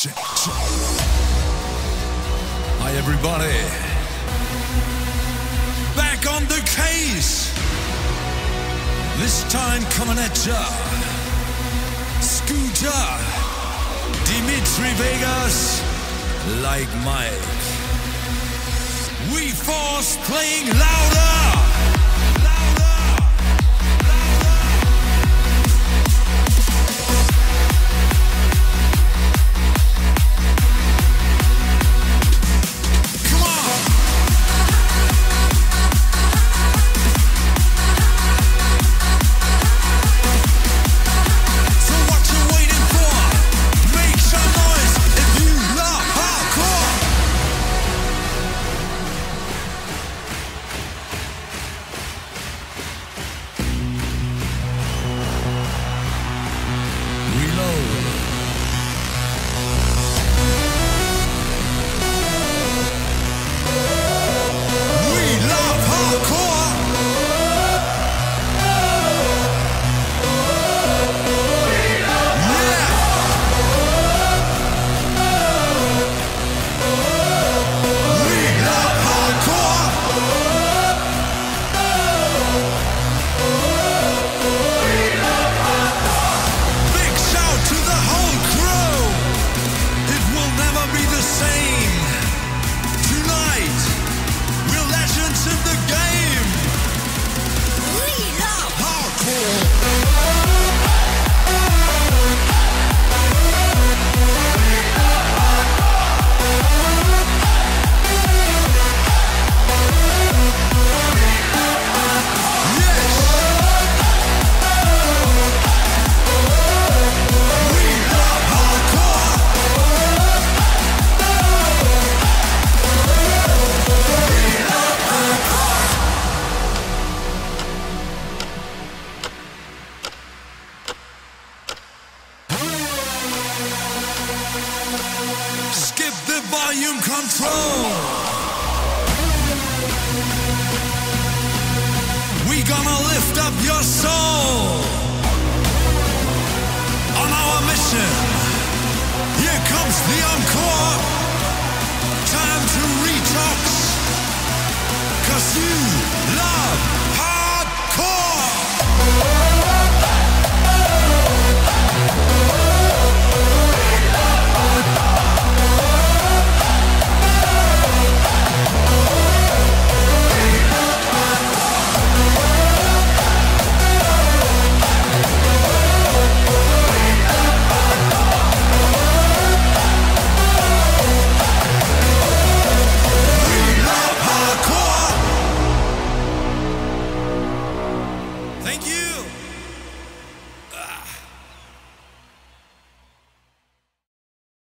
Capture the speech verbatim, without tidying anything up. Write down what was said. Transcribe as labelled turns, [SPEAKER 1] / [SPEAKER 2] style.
[SPEAKER 1] check, check. Hi everybody. Back on the case. This time coming at ya. Scooter. Dimitri Vegas. Like Mike. We Force playing louder. Volume control. We gonna lift up your soul on our mission. Here comes the encore. Time to retox. Cause you love